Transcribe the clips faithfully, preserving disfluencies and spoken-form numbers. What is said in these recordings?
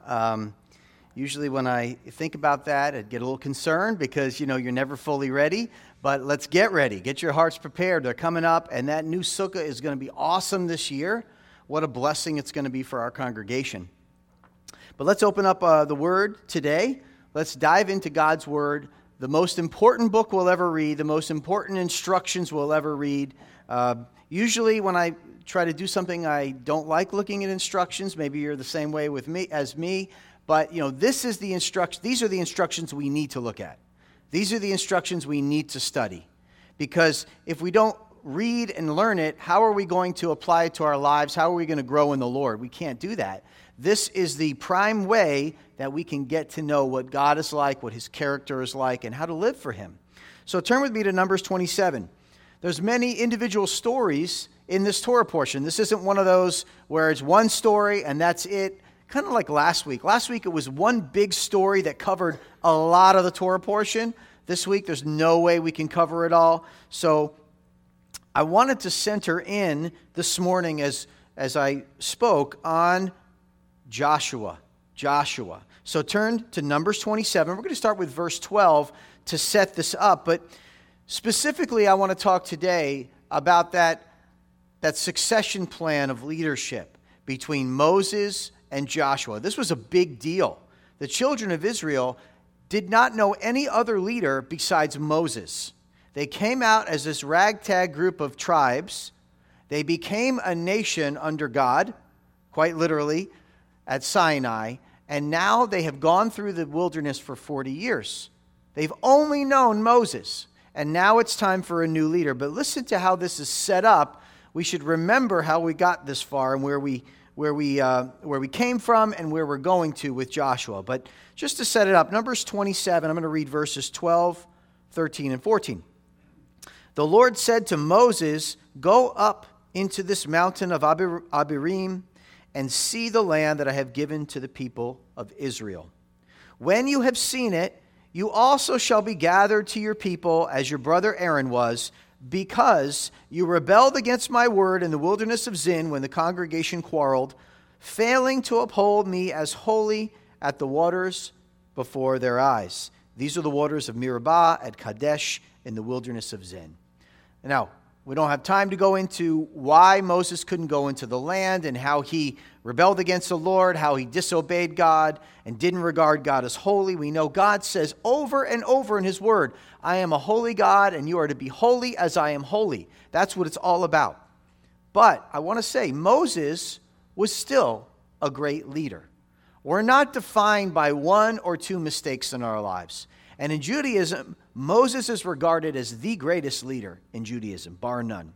Um, usually when I think about that, I'd get a little concerned because, you know, you're never fully ready. But let's get ready. Get your hearts prepared. They're coming up, and that new sukkah is going to be awesome this year. What a blessing it's going to be for our congregation. But let's open up uh, the Word today. Let's dive into God's Word, the most important book we'll ever read, the most important instructions we'll ever read. Uh, usually when I try to do something, I don't like looking at instructions. Maybe you're the same way with me as me. But, you know, this is the instruction. These are the instructions we need to look at. These are the instructions we need to study. Because if we don't read and learn it, how are we going to apply it to our lives? How are we going to grow in the Lord? We can't do that. This is the prime way that we can get to know what God is like, what His character is like, and how to live for Him. So turn with me to Numbers twenty-seven. There's many individual stories in this Torah portion. This isn't one of those where it's one story and that's it. Kind of like last week. Last week it was one big story that covered a lot of the Torah portion. This week there's no way we can cover it all. So I wanted to center in this morning as, as I spoke on Joshua. Joshua. So turn to Numbers twenty-seven. We're going to start with verse twelve to set this up. But specifically I want to talk today about that, that succession plan of leadership between Moses and Joshua. This was a big deal. The children of Israel did not know any other leader besides Moses. They came out as this ragtag group of tribes. They became a nation under God, quite literally, at Sinai, and now they have gone through the wilderness for forty years. They've only known Moses, and now it's time for a new leader. But listen to how this is set up. We should remember how we got this far and where we where we uh, where we came from and where we're going to with Joshua. But just to set it up, Numbers twenty-seven, I'm going to read verses twelve, thirteen, and fourteen. The Lord said to Moses, "Go up into this mountain of Abir- Abiram and see the land that I have given to the people of Israel. When you have seen it, you also shall be gathered to your people as your brother Aaron was, because you rebelled against my word in the wilderness of Zin when the congregation quarreled, failing to uphold me as holy at the waters before their eyes." These are the waters of Meribah at Kadesh in the wilderness of Zin. Now, we don't have time to go into why Moses couldn't go into the land and how he rebelled against the Lord, how he disobeyed God and didn't regard God as holy. We know God says over and over in His Word, "I am a holy God and you are to be holy as I am holy." That's what it's all about. But I want to say Moses was still a great leader. We're not defined by one or two mistakes in our lives. And in Judaism, Moses is regarded as the greatest leader in Judaism, bar none.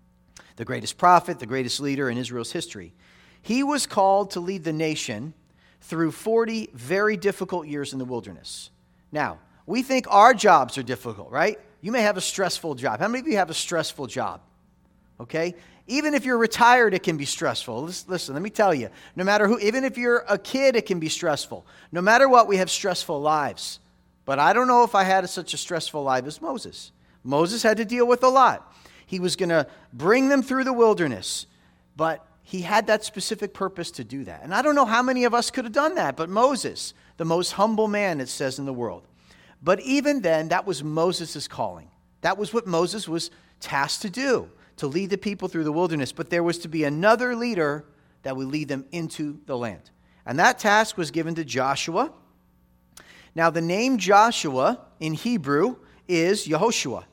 The greatest prophet, the greatest leader in Israel's history. He was called to lead the nation through forty very difficult years in the wilderness. Now, we think our jobs are difficult, right? You may have a stressful job. How many of you have a stressful job? Okay? Even if you're retired, it can be stressful. Listen, listen, let me tell you, no matter who, even if you're a kid, it can be stressful. No matter what, we have stressful lives. But I don't know if I had such a stressful life as Moses. Moses had to deal with a lot. He was going to bring them through the wilderness, but he had that specific purpose to do that. And I don't know how many of us could have done that, but Moses, the most humble man, it says in the world. But even then, that was Moses' calling. That was what Moses was tasked to do, to lead the people through the wilderness. But there was to be another leader that would lead them into the land. And that task was given to Joshua. Now, the name Joshua in Hebrew is Yehoshua.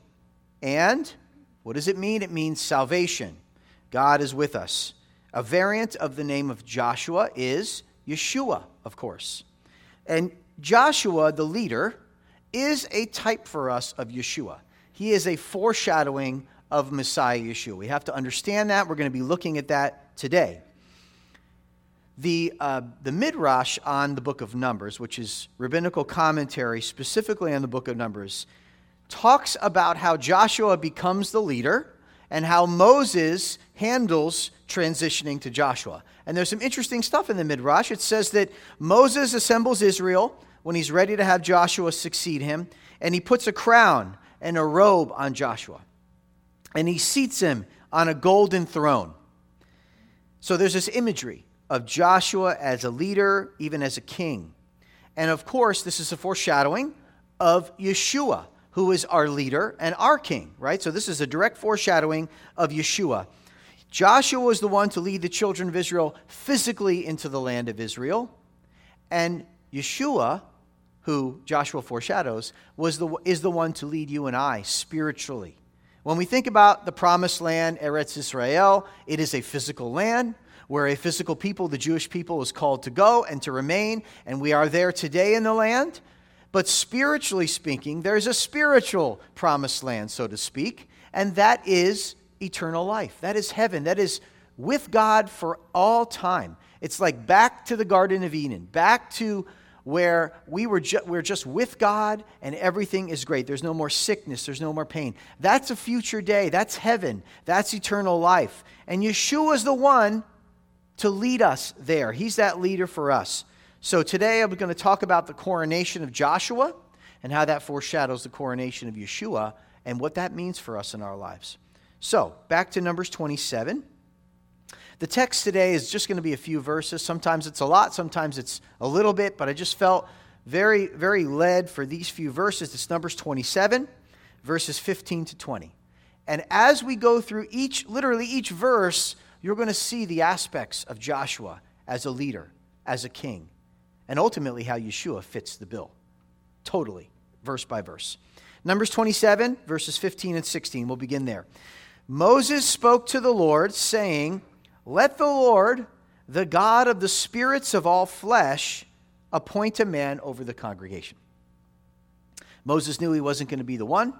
And what does it mean? It means salvation. God is with us. A variant of the name of Joshua is Yeshua, of course. And Joshua, the leader, is a type for us of Yeshua. He is a foreshadowing of Messiah Yeshua. We have to understand that. We're going to be looking at that today. The, uh, the Midrash on the book of Numbers, which is rabbinical commentary specifically on the book of Numbers, talks about how Joshua becomes the leader and how Moses handles transitioning to Joshua. And there's some interesting stuff in the Midrash. It says that Moses assembles Israel when he's ready to have Joshua succeed him, and he puts a crown and a robe on Joshua. And he seats him on a golden throne. So there's this imagery of Joshua as a leader, even as a king. And of course, this is a foreshadowing of Yeshua, who is our leader and our king, right? So this is a direct foreshadowing of Yeshua. Joshua was the one to lead the children of Israel physically into the land of Israel. And Yeshua, who Joshua foreshadows, was the, is the one to lead you and I spiritually. When we think about the promised land, Eretz Israel, it is a physical land where a physical people, the Jewish people, is called to go and to remain. And we are there today in the land. But spiritually speaking, there's a spiritual promised land, so to speak, and that is eternal life. That is heaven. That is with God for all time. It's like back to the Garden of Eden, back to where we were ju- we're just with God and everything is great. There's no more sickness. There's no more pain. That's a future day. That's heaven. That's eternal life. And Yeshua is the one to lead us there. He's that leader for us. So today I'm going to talk about the coronation of Joshua and how that foreshadows the coronation of Yeshua and what that means for us in our lives. So, back to Numbers twenty-seven. The text today is just going to be a few verses. Sometimes it's a lot, sometimes it's a little bit, but I just felt very, very led for these few verses. It's Numbers twenty-seven, verses fifteen to twenty. And as we go through each, literally each verse, you're going to see the aspects of Joshua as a leader, as a king, and ultimately how Yeshua fits the bill. Totally, verse by verse. Numbers twenty-seven, verses fifteen and sixteen. We'll begin there. Moses spoke to the Lord, saying, "Let the Lord, the God of the spirits of all flesh, appoint a man over the congregation." Moses knew he wasn't going to be the one.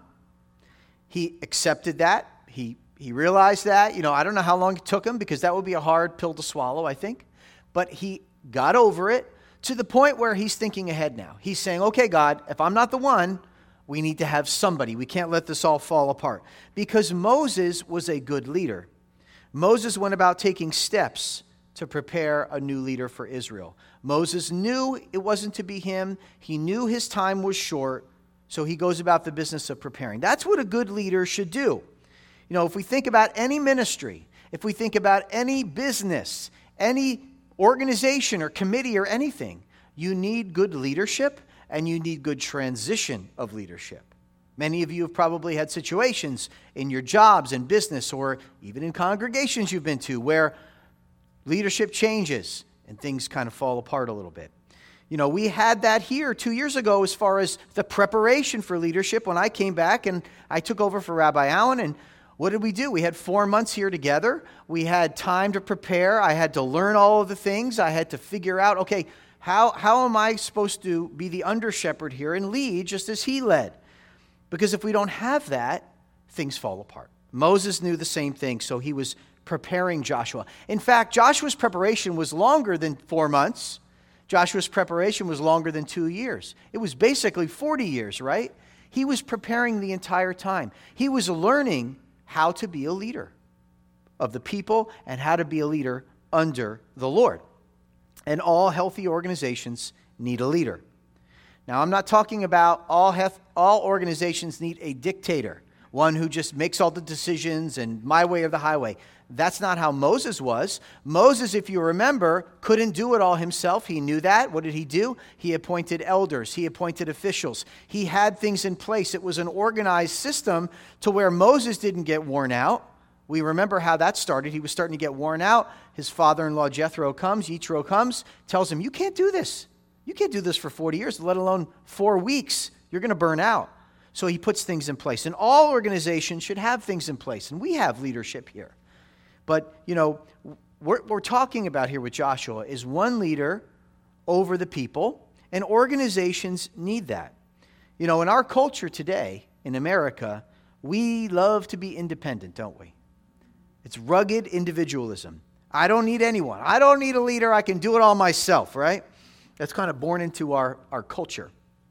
He accepted that. He, he realized that. You know, I don't know how long it took him, because that would be a hard pill to swallow, I think. But he got over it to the point where he's thinking ahead now. He's saying, okay, God, if I'm not the one, we need to have somebody. We can't let this all fall apart. Because Moses was a good leader. Moses went about taking steps to prepare a new leader for Israel. Moses knew it wasn't to be him. He knew his time was short. So he goes about the business of preparing. That's what a good leader should do. You know, if we think about any ministry, if we think about any business, any organization or committee or anything, you need good leadership. And you need good transition of leadership. Many of you have probably had situations in your jobs and business or even in congregations you've been to where leadership changes and things kind of fall apart a little bit. You know, we had that here two years ago as far as the preparation for leadership when I came back and I took over for Rabbi Allen. And what did we do? We had four months here together. We had time to prepare. I had to learn all of the things. I had to figure out, okay, How, how am I supposed to be the under-shepherd here and lead just as he led? Because if we don't have that, things fall apart. Moses knew the same thing, so he was preparing Joshua. In fact, Joshua's preparation was longer than four months. Joshua's preparation was longer than two years. It was basically forty years, right? He was preparing the entire time. He was learning how to be a leader of the people and how to be a leader under the Lord. And all healthy organizations need a leader. Now, I'm not talking about all hef- all organizations need a dictator, one who just makes all the decisions and my way or the highway. That's not how Moses was. Moses, if you remember, couldn't do it all himself. He knew that. What did he do? He appointed elders. He appointed officials. He had things in place. It was an organized system to where Moses didn't get worn out. We remember how that started. He was starting to get worn out. His father-in-law Jethro comes, Yitro comes, tells him, you can't do this. You can't do this for forty years, let alone four weeks. You're going to burn out. So he puts things in place. And all organizations should have things in place. And we have leadership here. But, you know, what we're talking about here with Joshua is one leader over the people. And organizations need that. You know, in our culture today, in America, we love to be independent, don't we? It's rugged individualism. I don't need anyone. I don't need a leader. I can do it all myself, right? That's kind of born into our, our culture.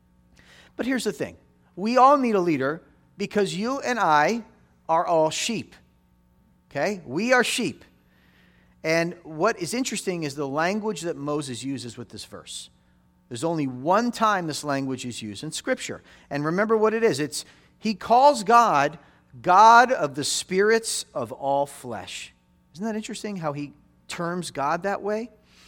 But here's the thing. We all need a leader because you and I are all sheep. Okay? We are sheep. And what is interesting is the language that Moses uses with this verse. There's only one time this language is used in Scripture. And remember what it is. It's he calls God God of the spirits of all flesh. Isn't that interesting how he terms God that way?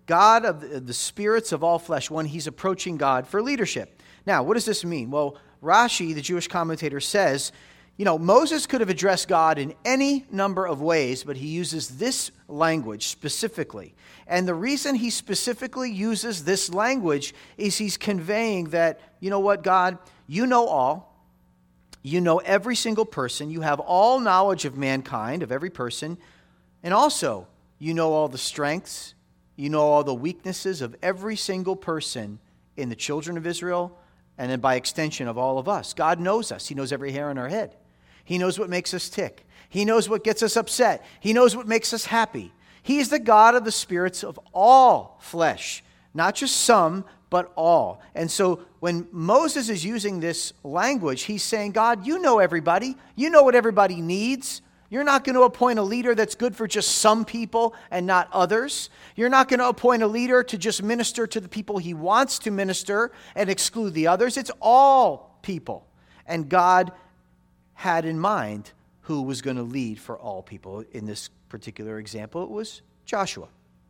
God of the, the spirits of all flesh, when he's approaching God for leadership. Now, what does this mean? Well, Rashi, the Jewish commentator, says, you know, Moses could have addressed God in any number of ways, but he uses this language specifically. And the reason he specifically uses this language is he's conveying that, you know what, God, you know all. You know every single person. You have all knowledge of mankind, of every person. And also, you know all the strengths. You know all the weaknesses of every single person in the children of Israel, and then by extension of all of us. God knows us. He knows every hair on our head. He knows what makes us tick. He knows what gets us upset. He knows what makes us happy. He is the God of the spirits of all flesh, not just some, but all. And so when Moses is using this language, he's saying, God, you know everybody. You know what everybody needs. You're not going to appoint a leader that's good for just some people and not others. You're not going to appoint a leader to just minister to the people he wants to minister and exclude the others. It's all people. And God had in mind who was going to lead for all people. In this particular example, it was Joshua.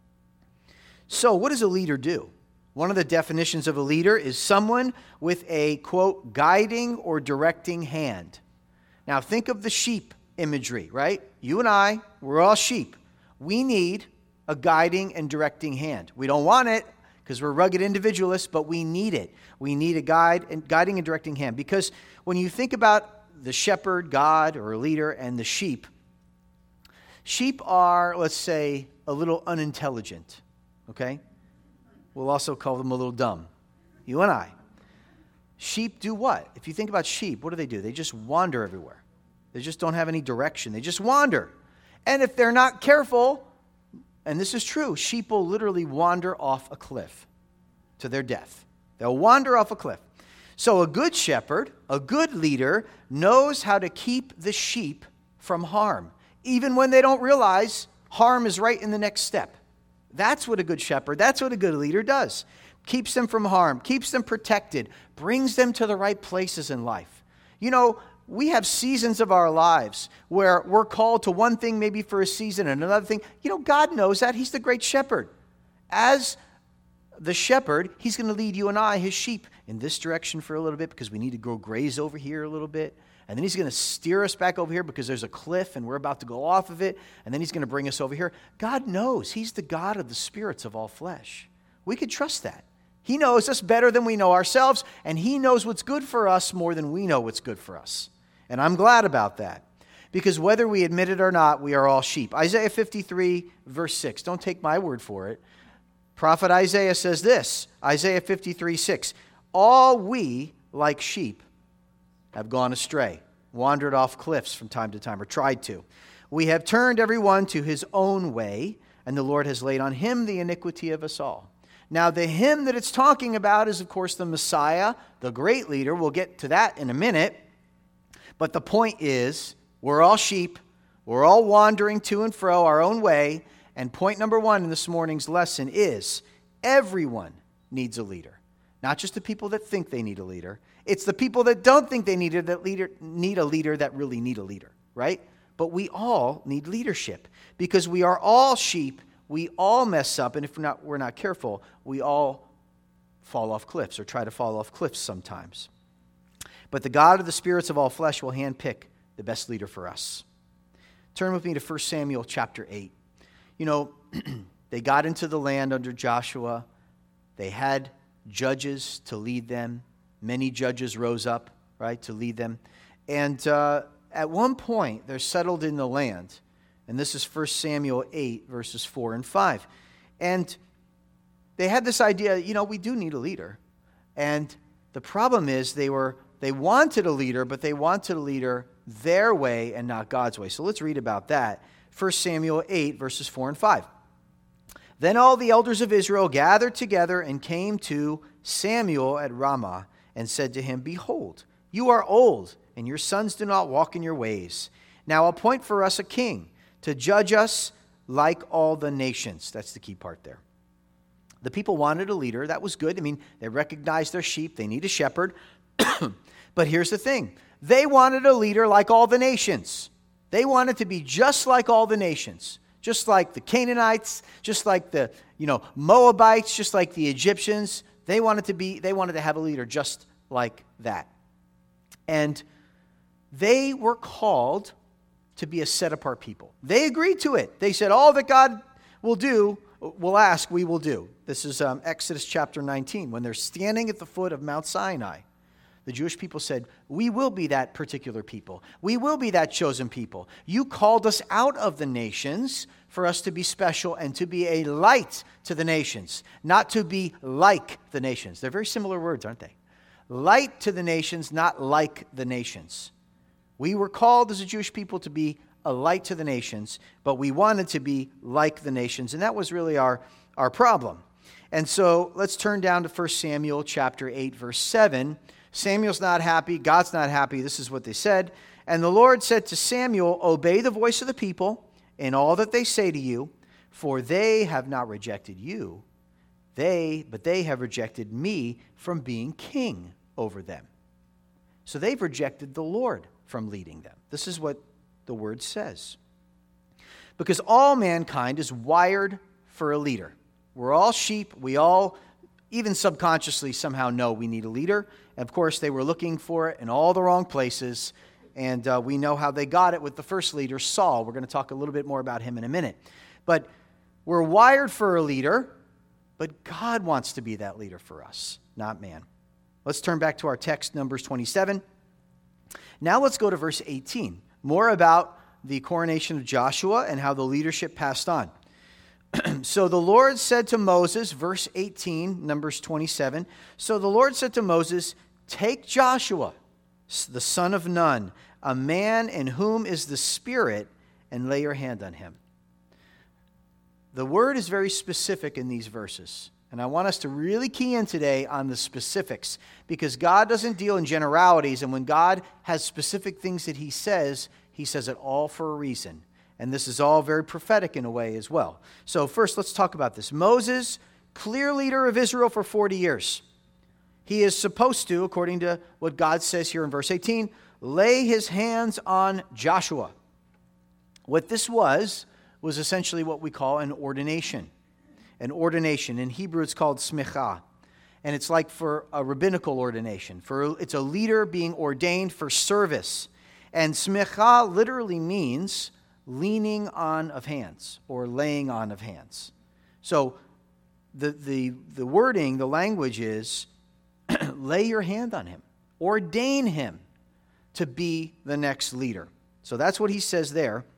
So what does a leader do? One of the definitions of a leader is someone with a, quote, guiding or directing hand. Now think of the sheep imagery, right? You and I, we're all sheep. We need a guiding and directing hand. We don't want it because we're rugged individualists, but we need it. We need a guide and guiding and directing hand, because when you think about the shepherd, God, or a leader, and the sheep, sheep are, let's say, a little unintelligent, okay? We'll also call them a little dumb. You and I. Sheep do what? If you think about sheep, what do they do? They just wander everywhere. They just don't have any direction. They just wander. And if they're not careful, and this is true, sheep will literally wander off a cliff to their death. They'll wander off a cliff. So a good shepherd, a good leader, knows how to keep the sheep from harm, even when they don't realize harm is right in the next step. That's what a good shepherd, that's what a good leader does. Keeps them from harm, keeps them protected, brings them to the right places in life. You know, we have seasons of our lives where we're called to one thing maybe for a season and another thing. You know, God knows that. He's the great shepherd. As the shepherd, he's going to lead you and I, his sheep, in this direction for a little bit because we need to go graze over here a little bit. And then he's going to steer us back over here because there's a cliff and we're about to go off of it. And then he's going to bring us over here. God knows. He's the God of the spirits of all flesh. We could trust that. He knows us better than we know ourselves, and he knows what's good for us more than we know what's good for us. And I'm glad about that, because whether we admit it or not, we are all sheep. Isaiah fifty-three, verse six. Don't take my word for it. Prophet Isaiah says this, Isaiah fifty-three, six. All we, like sheep, have gone astray, wandered off cliffs from time to time, or tried to. We have turned everyone to his own way, and the Lord has laid on him the iniquity of us all. Now, the him that it's talking about is, of course, the Messiah, the great leader. We'll get to that in a minute. But the point is, we're all sheep. We're all wandering to and fro our own way. And point number one in this morning's lesson is, everyone needs a leader. Not just the people that think they need a leader. It's the people that don't think they need a, that leader, need a leader that really need a leader, right? But we all need leadership because we are all sheep. We all mess up, and if we're not, we're not careful, we all fall off cliffs or try to fall off cliffs sometimes. But the God of the spirits of all flesh will handpick the best leader for us. Turn with me to First Samuel chapter eight. You know, they got into the land under Joshua. They had judges to lead them. Many judges rose up, right, to lead them. And uh, at one point, they're settled in the land. And this is First Samuel eight, verses four and five. And they had this idea, you know, we do need a leader. And the problem is they were they wanted a leader, but they wanted a leader their way and not God's way. So let's read about that. First Samuel eight, verses four and five. Then all the elders of Israel gathered together and came to Samuel at Ramah and said to him, Behold, you are old, and your sons do not walk in your ways. Now appoint for us a king to judge us like all the nations. That's the key part there. The people wanted a leader. That was good. I mean, they recognized their sheep. They need a shepherd. But here's the thing. They wanted a leader like all the nations. They wanted to be just like all the nations. just like the Canaanites, just like the, you know, Moabites, just like the Egyptians. They wanted to be, they wanted to have a leader just like that. And they were called to be a set-apart people. They agreed to it. They said, all that God will do, will ask, we will do. This is um, Exodus chapter nineteen. When they're standing at the foot of Mount Sinai, the Jewish people said, we will be that particular people. We will be that chosen people. You called us out of the nations for us to be special and to be a light to the nations, not to be like the nations. They're very similar words, aren't they? Light to the nations, not like the nations. We were called as a Jewish people to be a light to the nations, but we wanted to be like the nations, and that was really our, our problem. And so let's turn down to First Samuel chapter eight, verse seven. Samuel's not happy. God's not happy. This is what they said. And the Lord said to Samuel, obey the voice of the people in all that they say to you, for they have not rejected you, they, but they have rejected me from being king over them. So they've rejected the Lord from leading them. This is what the word says. Because all mankind is wired for a leader. We're all sheep. We all, even subconsciously, somehow know we need a leader. And of course, they were looking for it in all the wrong places. And uh, we know how they got it with the first leader, Saul. We're going to talk a little bit more about him in a minute. But we're wired for a leader, but God wants to be that leader for us, not man. Let's turn back to our text, Numbers twenty-seven. Now let's go to verse eighteen. More about the coronation of Joshua and how the leadership passed on. So the Lord said to Moses, verse eighteen, Numbers twenty-seven. So the Lord said to Moses, take Joshua, the son of Nun, a man in whom is the Spirit, and lay your hand on him. The word is very specific in these verses. And I want us to really key in today on the specifics, because God doesn't deal in generalities, and when God has specific things that he says, he says it all for a reason. And this is all very prophetic in a way as well. So first, let's talk about this. Moses, clear leader of Israel for forty years. He is supposed to, according to what God says here in verse eighteen, lay his hands on Joshua. What this was, was essentially what we call an ordination. An ordination. In Hebrew, it's called smicha. And it's like for a rabbinical ordination. For it's a leader being ordained for service. And smicha literally means leaning on of hands or laying on of hands. So the, the, the wording, the language is lay your hand on him. Ordain him to be the next leader. So that's what he says there.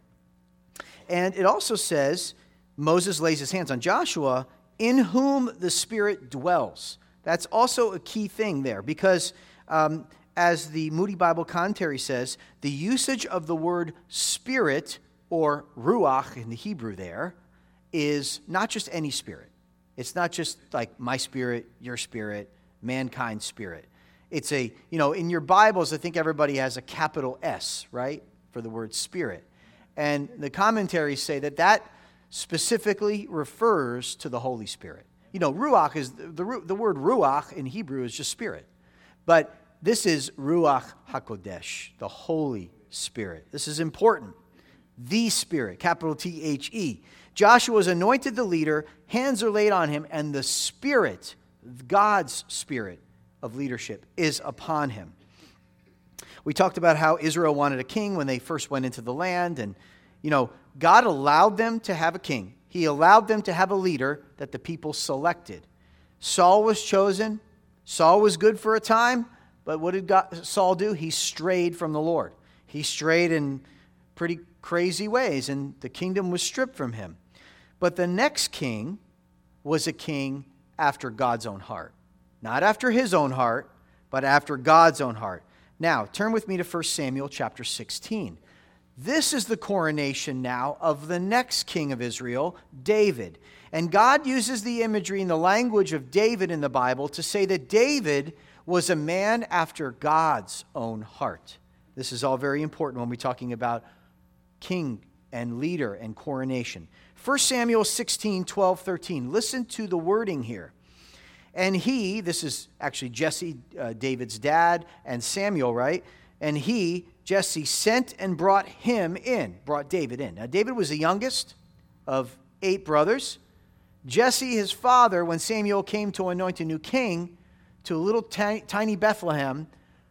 And it also says Moses lays his hands on Joshua, in whom the Spirit dwells. That's also a key thing there, because um, as the Moody Bible Commentary says, the usage of the word spirit, or ruach in the Hebrew there, is not just any spirit. It's not just like my spirit, your spirit, mankind's spirit. It's a, you know, in your Bibles, I think everybody has a capital S, right, for the word spirit. And the commentaries say that that specifically refers to the Holy Spirit. You know, ruach is, the, the word ruach in Hebrew is just spirit. But this is ruach hakodesh, the Holy Spirit. This is important. The Spirit, capital T H E. Joshua is anointed the leader, hands are laid on him, and the Spirit, God's Spirit of leadership, is upon him. We talked about how Israel wanted a king when they first went into the land, and, you know, God allowed them to have a king. He allowed them to have a leader that the people selected. Saul was chosen. Saul was good for a time, but what did God, Saul do? He strayed from the Lord. He strayed in pretty crazy ways, and the kingdom was stripped from him. But the next king was a king after God's own heart. Not after his own heart, but after God's own heart. Now, turn with me to First Samuel chapter sixteen. This is the coronation now of the next king of Israel, David. And God uses the imagery and the language of David in the Bible to say that David was a man after God's own heart. This is all very important when we're talking about king and leader and coronation. First Samuel sixteen, twelve, thirteen. Listen to the wording here. And he, this is actually Jesse, uh, David's dad, and Samuel, right? And he, Jesse, sent and brought him in, brought David in. Now, David was the youngest of eight brothers. Jesse, his father, when Samuel came to anoint a new king to a little tiny, tiny Bethlehem,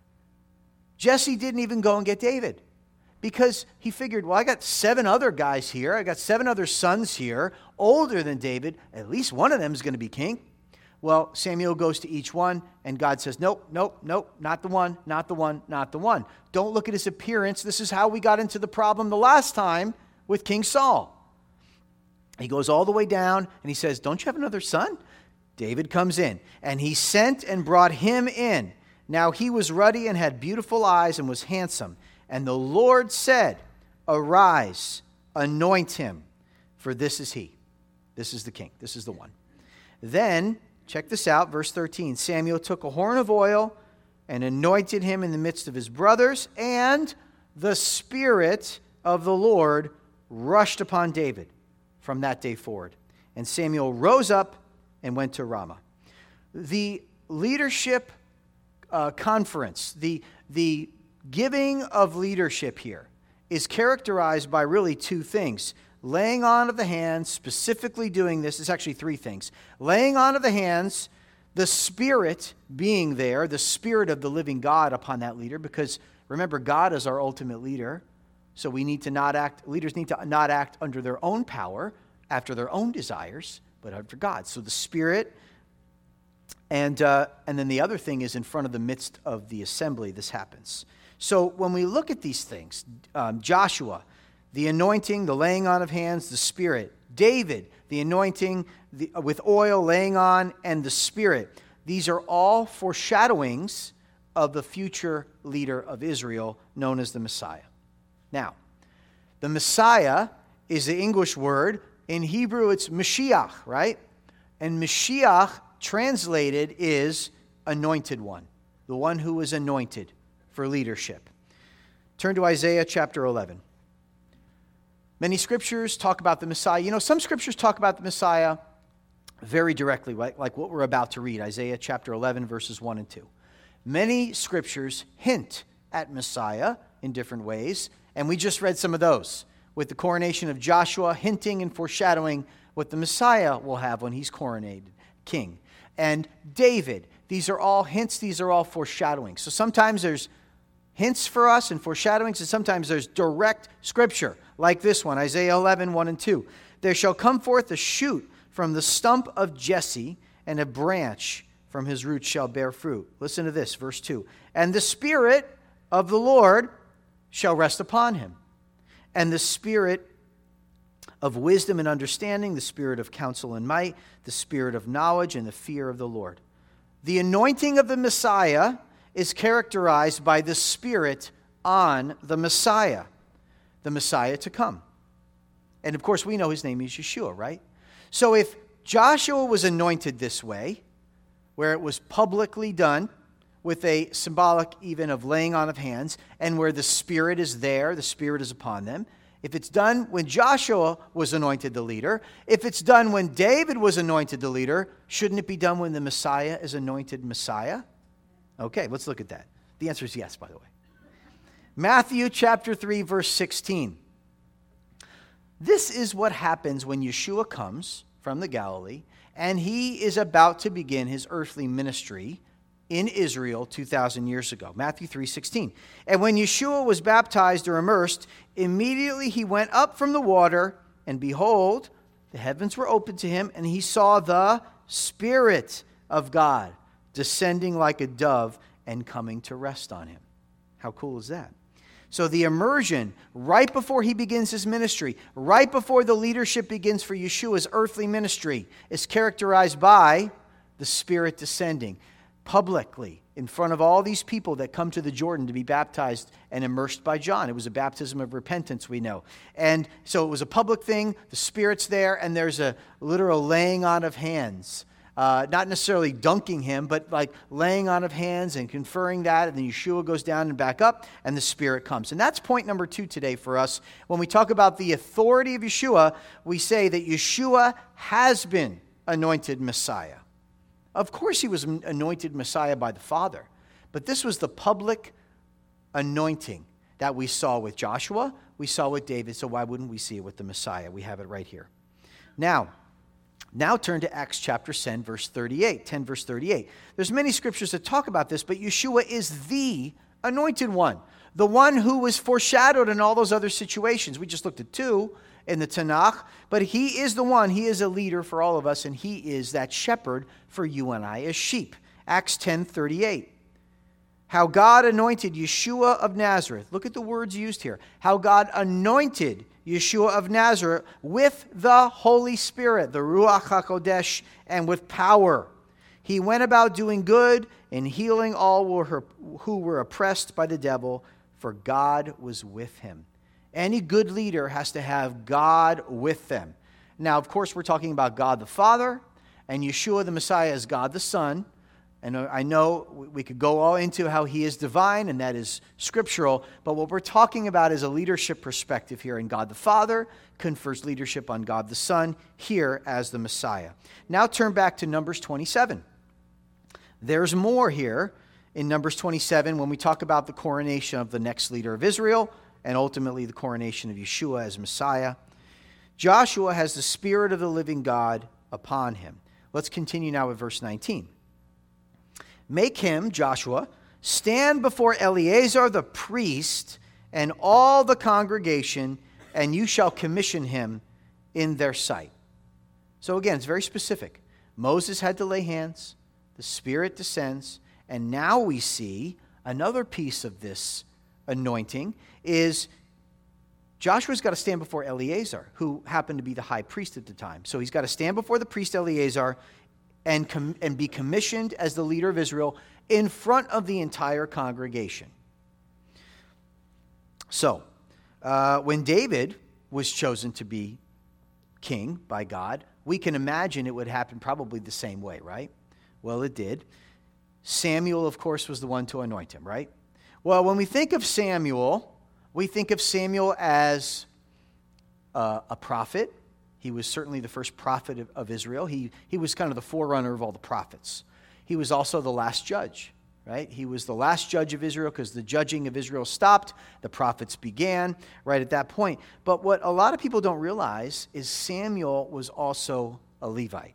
Jesse didn't even go and get David because he figured, well, I got seven other guys here. I got seven other sons here, older than David. At least one of them is going to be king. Well, Samuel goes to each one, and God says, nope, nope, nope, not the one, not the one, not the one. Don't look at his appearance. This is how we got into the problem the last time with King Saul. He goes all the way down, and he says, don't you have another son? David comes in, and he sent and brought him in. Now he was ruddy and had beautiful eyes and was handsome. And the Lord said, arise, anoint him, for this is he. This is the king. This is the one. Then, check this out, verse thirteen. Samuel took a horn of oil and anointed him in the midst of his brothers, and the Spirit of the Lord rushed upon David from that day forward. And Samuel rose up and went to Ramah. The leadership uh, conference, the, the giving of leadership here is characterized by really two things. Laying on of the hands, specifically doing this, is actually three things. Laying on of the hands, the Spirit being there, the Spirit of the living God upon that leader, because remember, God is our ultimate leader. So we need to not act, leaders need to not act under their own power, after their own desires, but after God. So the Spirit, and uh, and then the other thing is in front of the midst of the assembly, this happens. So when we look at these things, um, Joshua, the anointing, the laying on of hands, the Spirit. David, the anointing the, uh, with oil, laying on, and the Spirit. These are all foreshadowings of the future leader of Israel, known as the Messiah. Now, the Messiah is the English word. In Hebrew, it's Mashiach, right? And Mashiach, translated, is anointed one, the one who is anointed for leadership. Turn to Isaiah chapter eleven. Many scriptures talk about the Messiah. You know, some scriptures talk about the Messiah very directly, like, like what we're about to read, Isaiah chapter eleven, verses one and two. Many scriptures hint at Messiah in different ways, and we just read some of those, with the coronation of Joshua hinting and foreshadowing what the Messiah will have when he's coronated king. And David, these are all hints, these are all foreshadowings. So sometimes there's hints for us and foreshadowings, and sometimes there's direct scripture, like this one, Isaiah eleven, one and two. There shall come forth a shoot from the stump of Jesse, and a branch from his roots shall bear fruit. Listen to this, verse two. And the Spirit of the Lord shall rest upon him, and the Spirit of wisdom and understanding, the Spirit of counsel and might, the Spirit of knowledge and the fear of the Lord. The anointing of the Messiah is characterized by the Spirit on the Messiah, the Messiah to come. And of course, we know his name is Yeshua, right? So if Joshua was anointed this way, where it was publicly done, with a symbolic even of laying on of hands, and where the Spirit is there, the Spirit is upon them. If it's done when Joshua was anointed the leader, if it's done when David was anointed the leader, shouldn't it be done when the Messiah is anointed Messiah? Okay, let's look at that. The answer is yes, by the way. Matthew chapter three, verse sixteen. This is what happens when Yeshua comes from the Galilee, and he is about to begin his earthly ministry in Israel two thousand years ago. Matthew three sixteen. And when Yeshua was baptized or immersed, immediately he went up from the water, and behold, the heavens were opened to him, and he saw the Spirit of God descending like a dove and coming to rest on him. How cool is that? So the immersion, right before he begins his ministry, right before the leadership begins for Yeshua's earthly ministry, is characterized by the Spirit descending publicly in front of all these people that come to the Jordan to be baptized and immersed by John. It was a baptism of repentance, we know. And so it was a public thing, the Spirit's there, and there's a literal laying on of hands. Uh, not necessarily dunking him, but like laying on of hands and conferring that, and then Yeshua goes down and back up, and the Spirit comes. And that's point number two today for us. When we talk about the authority of Yeshua, we say that Yeshua has been anointed Messiah. Of course he was anointed Messiah by the Father, but this was the public anointing that we saw with Joshua, we saw with David, so why wouldn't we see it with the Messiah? We have it right here. Now, now turn to Acts chapter ten, verse thirty-eight. ten, verse thirty-eight. There's many scriptures that talk about this, but Yeshua is the anointed one, the one who was foreshadowed in all those other situations. We just looked at two in the Tanakh, but he is the one. He is a leader for all of us, and he is that shepherd for you and I as sheep. Acts ten thirty-eight. How God anointed Yeshua of Nazareth. Look at the words used here. How God anointed Yeshua of Nazareth with the Holy Spirit, the Ruach HaKodesh, and with power. He went about doing good and healing all who were oppressed by the devil, for God was with him. Any good leader has to have God with them. Now, of course, we're talking about God the Father, and Yeshua the Messiah is God the Son. And I know we could go all into how he is divine, and that is scriptural, but what we're talking about is a leadership perspective here, and God the Father confers leadership on God the Son here as the Messiah. Now turn back to Numbers twenty-seven. There's more here in Numbers twenty-seven when we talk about the coronation of the next leader of Israel and ultimately the coronation of Yeshua as Messiah. Joshua has the Spirit of the living God upon him. Let's continue now with verse nineteen. Make him, Joshua, stand before Eleazar the priest and all the congregation, and you shall commission him in their sight. So again, it's very specific. Moses had to lay hands, the Spirit descends, and now we see another piece of this anointing is Joshua's got to stand before Eleazar, who happened to be the high priest at the time. So he's got to stand before the priest Eleazar and, com- and be commissioned as the leader of Israel in front of the entire congregation. So, uh, when David was chosen to be king by God, we can imagine it would happen probably the same way, right? Well, it did. Samuel, of course, was the one to anoint him, right? Well, when we think of Samuel, we think of Samuel as uh, a prophet. He was certainly the first prophet of, of Israel. He, he was kind of the forerunner of all the prophets. He was also the last judge, right? He was the last judge of Israel because the judging of Israel stopped. The prophets began right at that point. But what a lot of people don't realize is Samuel was also a Levite.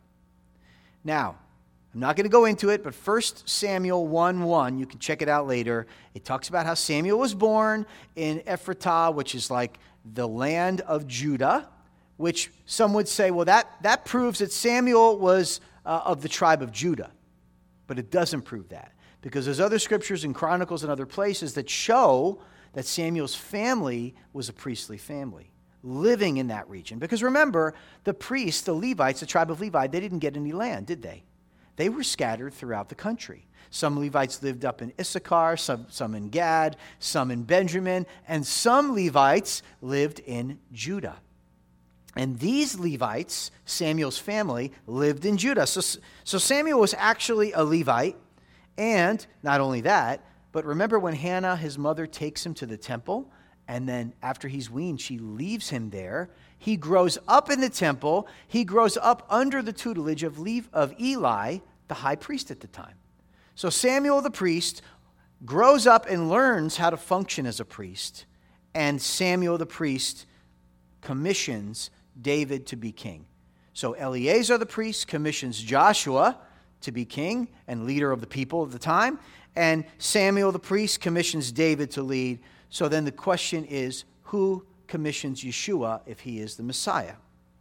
Now, I'm not going to go into it, but First Samuel one one, you can check it out later. It talks about how Samuel was born in Ephratah, which is like the land of Judah, which some would say, well, that, that proves that Samuel was uh, of the tribe of Judah. But it doesn't prove that, because there's other scriptures in Chronicles and other places that show that Samuel's family was a priestly family living in that region. Because remember, the priests, the Levites, the tribe of Levi, they didn't get any land, did they? They were scattered throughout the country. Some Levites lived up in Issachar, some, some in Gad, some in Benjamin, and some Levites lived in Judah. And these Levites, Samuel's family, lived in Judah. So, so Samuel was actually a Levite. And not only that, but remember when Hannah, his mother, takes him to the temple, and then after he's weaned, she leaves him there. He grows up in the temple. He grows up under the tutelage of, Le- of Eli, the high priest at the time. So Samuel the priest grows up and learns how to function as a priest. And Samuel the priest commissions David to be king. So Eleazar the priest commissions Joshua to be king and leader of the people of the time. And Samuel the priest commissions David to lead. So then the question is, who commissions Yeshua if he is the Messiah?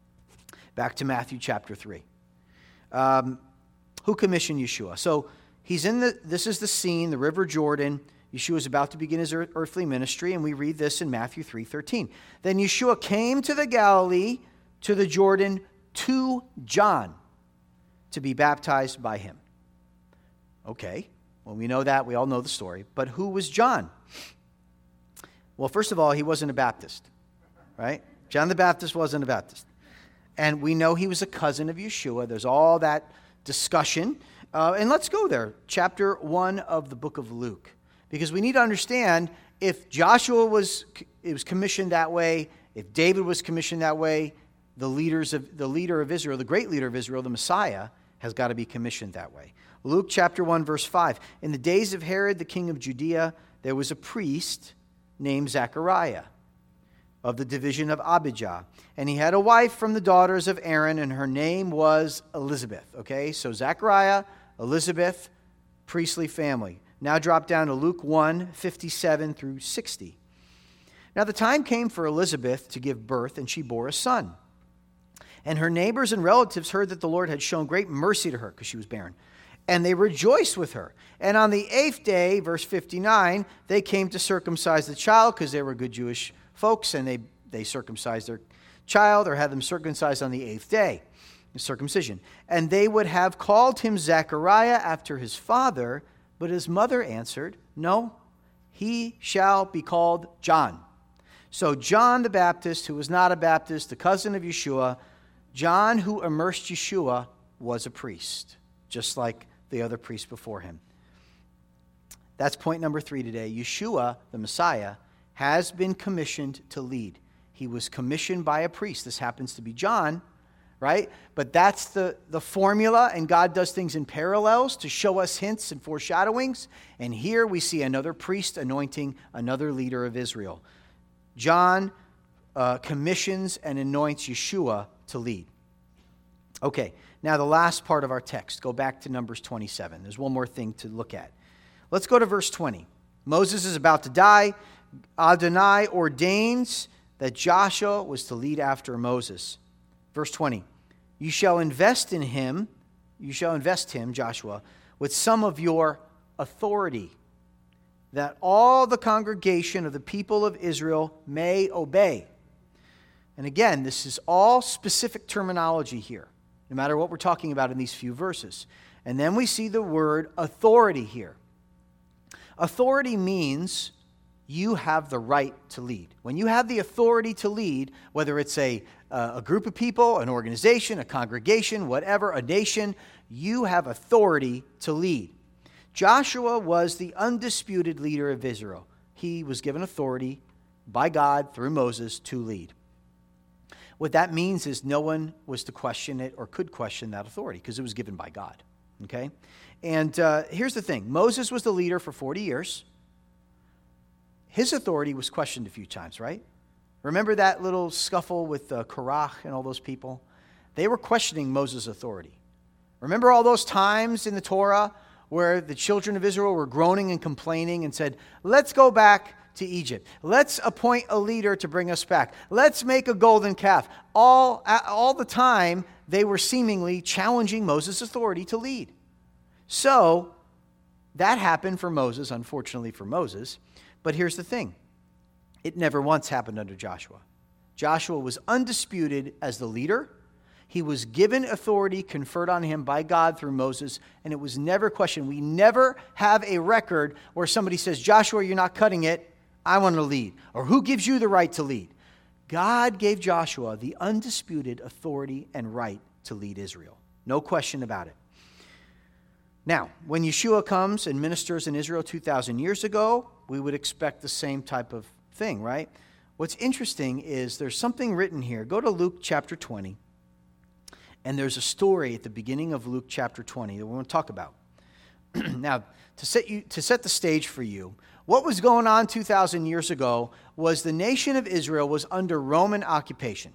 Back to Matthew chapter three. Um, who commissioned Yeshua? So he's in the, this is the scene, the River Jordan. Yeshua is about to begin his earthly ministry, and we read this in Matthew three thirteen. Then Yeshua came to the Galilee, to the Jordan, to John, to be baptized by him. Okay, well, we know that. We all know the story. But who was John? Well, first of all, he wasn't a Baptist, right? John the Baptist wasn't a Baptist. And we know he was a cousin of Yeshua. There's all that discussion. Uh, and let's go there. Chapter one of the book of Luke. Because we need to understand, if Joshua was, it was commissioned that way, if David was commissioned that way, the leaders of the leader of Israel, the great leader of Israel, the Messiah, has got to be commissioned that way. Luke chapter one, verse five. In the days of Herod, the king of Judea, there was a priest named Zechariah. of the division of Abijah. And he had a wife from the daughters of Aaron, and her name was Elizabeth. Okay, so Zechariah, Elizabeth, priestly family. Now drop down to Luke one, fifty-seven through sixty. Now the time came for Elizabeth to give birth, and she bore a son. And her neighbors and relatives heard that the Lord had shown great mercy to her because she was barren. And they rejoiced with her. And on the eighth day, verse fifty-nine, they came to circumcise the child because they were good Jewish folks, and they, they circumcised their child or had them circumcised on the eighth day, circumcision. And they would have called him Zechariah after his father, but his mother answered, no, he shall be called John. So John the Baptist, who was not a Baptist, the cousin of Yeshua, John who immersed Yeshua, was a priest, just like the other priests before him. That's point number three today. Yeshua, the Messiah, has been commissioned to lead. He was commissioned by a priest. This happens to be John, right? But that's the, the formula, and God does things in parallels to show us hints and foreshadowings. And here we see another priest anointing another leader of Israel. John uh, commissions and anoints Yeshua to lead. Okay, now the last part of our text. Go back to Numbers twenty-seven. There's one more thing to look at. Let's go to verse twenty. Moses is about to die. Adonai ordains that Joshua was to lead after Moses. Verse twenty. You shall invest in him, you shall invest him, Joshua, with some of your authority, that all the congregation of the people of Israel may obey. And again, this is all specific terminology here, no matter what we're talking about in these few verses. And then we see the word authority here. Authority means you have the right to lead. When you have the authority to lead, whether it's a, uh, a group of people, an organization, a congregation, whatever, a nation, you have authority to lead. Joshua was the undisputed leader of Israel. He was given authority by God through Moses to lead. What that means is no one was to question it or could question that authority because it was given by God. Okay? And uh, here's the thing. Moses was the leader for forty years. His authority was questioned a few times, right? Remember that little scuffle with uh, Korach and all those people? They were questioning Moses' authority. Remember all those times in the Torah where the children of Israel were groaning and complaining and said, let's go back to Egypt. Let's appoint a leader to bring us back. Let's make a golden calf. All, all the time, they were seemingly challenging Moses' authority to lead. So, that happened for Moses, unfortunately for Moses. But here's the thing. It never once happened under Joshua. Joshua was undisputed as the leader. He was given authority conferred on him by God through Moses, and it was never questioned. We never have a record where somebody says, Joshua, you're not cutting it. I want to lead. Or who gives you the right to lead? God gave Joshua the undisputed authority and right to lead Israel. No question about it. Now, when Yeshua comes and ministers in Israel two thousand years ago, we would expect the same type of thing, right? What's interesting is there's something written here. Go to Luke chapter twenty, and there's a story at the beginning of Luke chapter twenty that we want to talk about. Now, to set you to set the stage for you, what was going on two thousand years ago was the nation of Israel was under Roman occupation.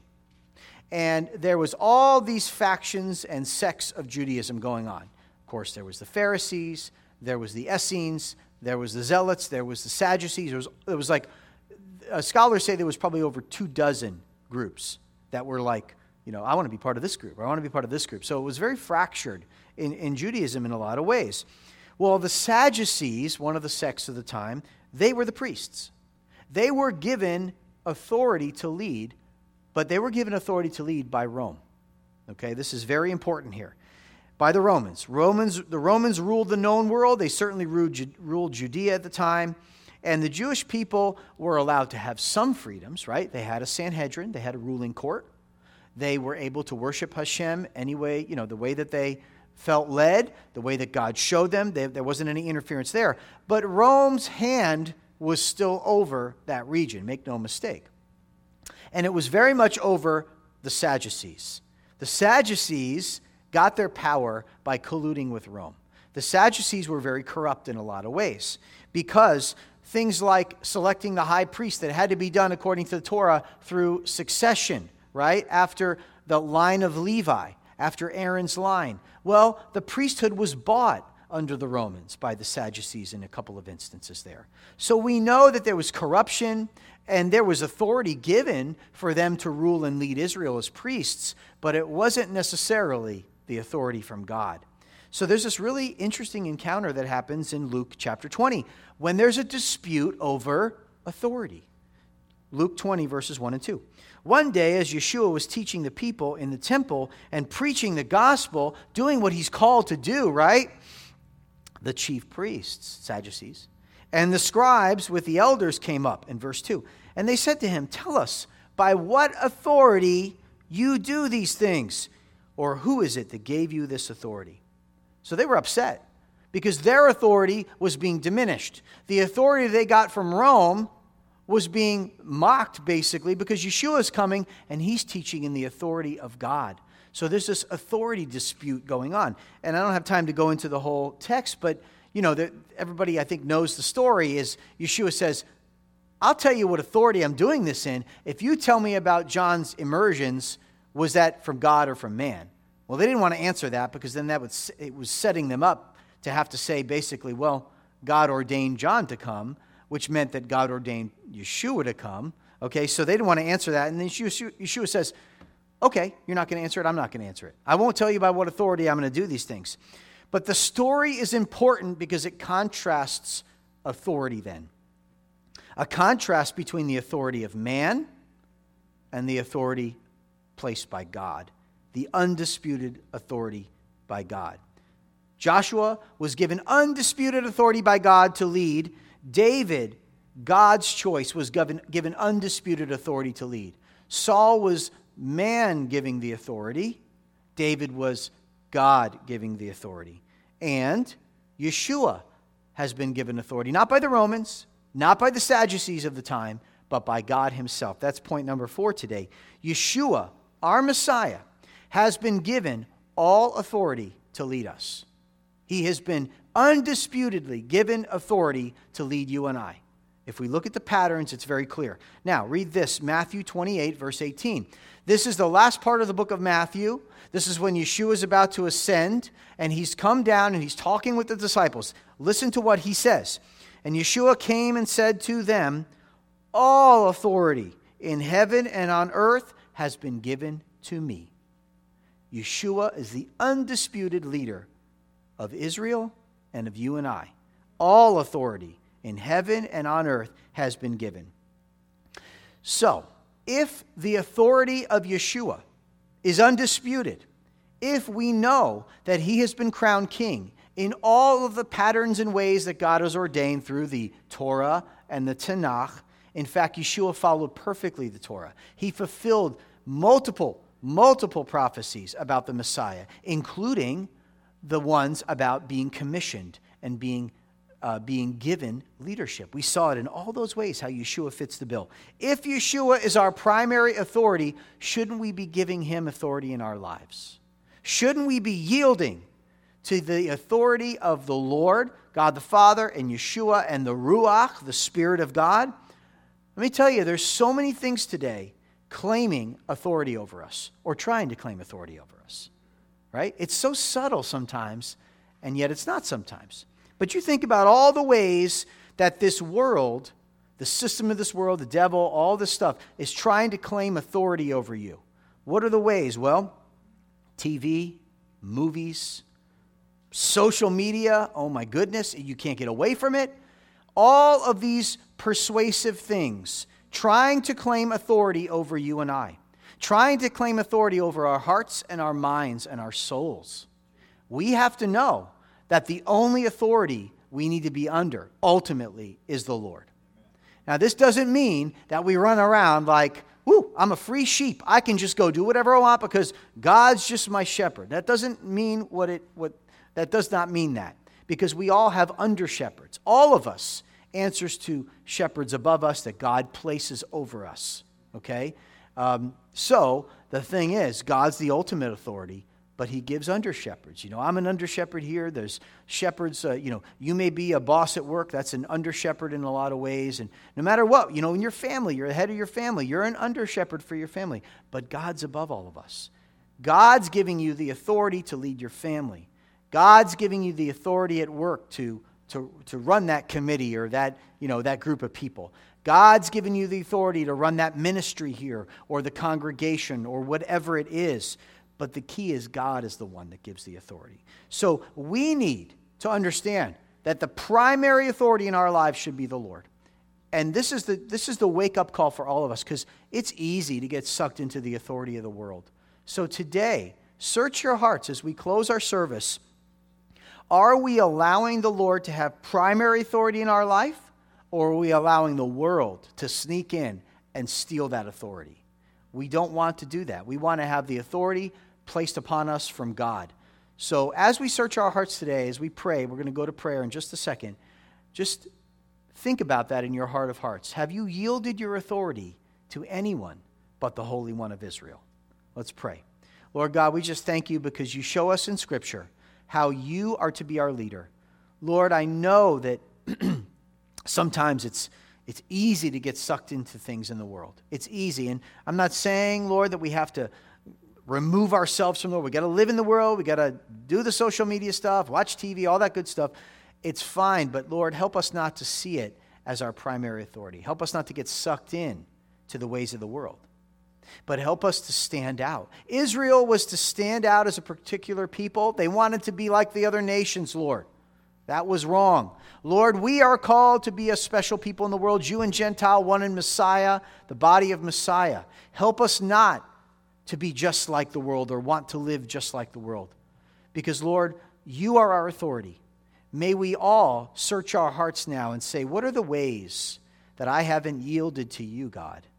And there was all these factions and sects of Judaism going on. Of course, there was the Pharisees, there was the Essenes, there was the Zealots, there was the Sadducees. There was, there was like, uh, scholars say there was probably over two dozen groups that were like, you know, I want to be part of this group, or I want to be part of this group. So it was very fractured in, in Judaism in a lot of ways. Well, the Sadducees, one of the sects of the time, they were the priests. They were given authority to lead, but they were given authority to lead by Rome. Okay, this is very important here. By the Romans. Romans, the Romans ruled the known world. They certainly ruled, ruled Judea at the time. And the Jewish people were allowed to have some freedoms, right? They had a Sanhedrin. They had a ruling court. They were able to worship Hashem anyway, you know, the way that they felt led, the way that God showed them. They, there wasn't any interference there. But Rome's hand was still over that region, make no mistake. And it was very much over the Sadducees. The Sadducees got their power by colluding with Rome. The Sadducees were very corrupt in a lot of ways because things like selecting the high priest that had to be done according to the Torah through succession, right? After the line of Levi, after Aaron's line. Well, the priesthood was bought under the Romans by the Sadducees in a couple of instances there. So we know that there was corruption and there was authority given for them to rule and lead Israel as priests, but it wasn't necessarily the authority from God. So there's this really interesting encounter that happens in Luke chapter twenty when there's a dispute over authority. Luke twenty, verses one and two. One day, as Yeshua was teaching the people in the temple and preaching the gospel, doing what he's called to do, right? The chief priests, Sadducees, and the scribes with the elders came up in verse two. And they said to him, "Tell us, by what authority you do these things? Or who is it that gave you this authority?" So they were upset because their authority was being diminished. The authority they got from Rome was being mocked, basically, because Yeshua is coming and he's teaching in the authority of God. So there's this authority dispute going on. And I don't have time to go into the whole text, but you know, the, everybody I think knows the story is Yeshua says, "I'll tell you what authority I'm doing this in. If you tell me about John's immersions, was that from God or from man?" Well, they didn't want to answer that because then that would it was setting them up to have to say basically, well, God ordained John to come, which meant that God ordained Yeshua to come. Okay, so they didn't want to answer that. And then Yeshua, Yeshua says, okay, you're not going to answer it, I'm not going to answer it. I won't tell you by what authority I'm going to do these things. But the story is important because it contrasts authority then. A contrast between the authority of man and the authority placed by God. The undisputed authority by God. Joshua was given undisputed authority by God to lead. David, God's choice, was given, given undisputed authority to lead. Saul was man giving the authority. David was God giving the authority. And Yeshua has been given authority, not by the Romans, not by the Sadducees of the time, but by God himself. That's point number four today. Yeshua, our Messiah, has been given all authority to lead us. He has been undisputedly given authority to lead you and I. If we look at the patterns, it's very clear. Now, read this, Matthew twenty-eight, verse eighteen. This is the last part of the book of Matthew. This is when Yeshua is about to ascend, and he's come down and he's talking with the disciples. Listen to what he says. "And Yeshua came and said to them, 'All authority in heaven and on earth has been given to me.'" Yeshua is the undisputed leader of Israel and of you and I. All authority in heaven and on earth has been given. So, if the authority of Yeshua is undisputed, if we know that he has been crowned king in all of the patterns and ways that God has ordained through the Torah and the Tanakh, in fact, Yeshua followed perfectly the Torah. He fulfilled multiple multiple prophecies about the Messiah, including the ones about being commissioned and being uh, being given leadership. We saw it in all those ways how Yeshua fits the bill. If Yeshua is our primary authority, shouldn't we be giving him authority in our lives? Shouldn't we be yielding to the authority of the Lord, God the Father, and Yeshua and the Ruach, the Spirit of God? Let me tell you, there's so many things today claiming authority over us or trying to claim authority over us, right? It's so subtle sometimes, and yet it's not sometimes. But you think about all the ways that this world, the system of this world, the devil, all this stuff is trying to claim authority over you. What are the ways? Well, T V, movies, social media, oh my goodness, you can't get away from it. All of these persuasive things trying to claim authority over you and I, trying to claim authority over our hearts and our minds and our souls. We have to know that the only authority we need to be under, ultimately, is the Lord. Now, this doesn't mean that we run around like, whoo, I'm a free sheep. I can just go do whatever I want because God's just my shepherd. That doesn't mean what it, what, that does not mean that. Because we all have under shepherds. All of us answers to shepherds above us that God places over us. Okay? Um, so, the thing is, God's the ultimate authority, but he gives under shepherds. You know, I'm an under shepherd here. There's shepherds, uh, you know, you may be a boss at work. That's an under shepherd in a lot of ways. And no matter what, you know, in your family, you're the head of your family. You're an under shepherd for your family. But God's above all of us. God's giving you the authority to lead your family. God's giving you the authority at work to, to, to run that committee or that, you know, that group of people. God's given you the authority to run that ministry here or the congregation or whatever it is. But the key is God is the one that gives the authority. So we need to understand that the primary authority in our lives should be the Lord. And this is the, this is the wake-up call for all of us, because it's easy to get sucked into the authority of the world. So today, search your hearts as we close our service. Are we allowing the Lord to have primary authority in our life, or are we allowing the world to sneak in and steal that authority? We don't want to do that. We want to have the authority placed upon us from God. So as we search our hearts today, as we pray, we're going to go to prayer in just a second. Just think about that in your heart of hearts. Have you yielded your authority to anyone but the Holy One of Israel? Let's pray. Lord God, we just thank you because you show us in Scripture how you are to be our leader. Lord, I know that sometimes it's it's easy to get sucked into things in the world. It's easy. And I'm not saying, Lord, that we have to remove ourselves from the world. We got to live in the world. We got to do the social media stuff, watch T V, all that good stuff. It's fine, but Lord, help us not to see it as our primary authority. Help us not to get sucked in to the ways of the world, but help us to stand out. Israel was to stand out as a particular people. They wanted to be like the other nations, Lord. That was wrong. Lord, we are called to be a special people in the world, Jew and Gentile, one in Messiah, the body of Messiah. Help us not to be just like the world or want to live just like the world. Because, Lord, you are our authority. May we all search our hearts now and say, what are the ways that I haven't yielded to you, God?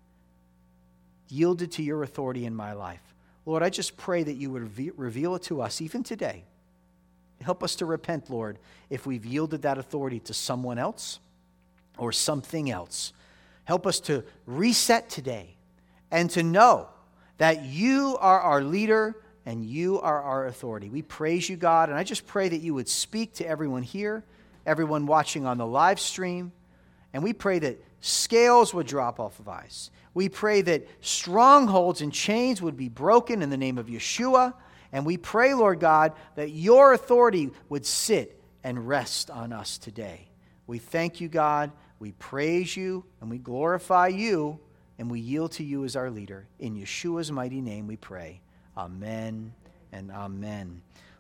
Yielded to your authority in my life. Lord, I just pray that you would reveal it to us even today. Help us to repent, Lord, if we've yielded that authority to someone else or something else. Help us to reset today and to know that you are our leader and you are our authority. We praise you, God, and I just pray that you would speak to everyone here, everyone watching on the live stream, and we pray that scales would drop off of eyes. We pray that strongholds and chains would be broken in the name of Yeshua, and we pray, Lord God, that your authority would sit and rest on us today. We thank you, God, we praise you, and we glorify you, and we yield to you as our leader. In Yeshua's mighty name we pray. Amen and amen.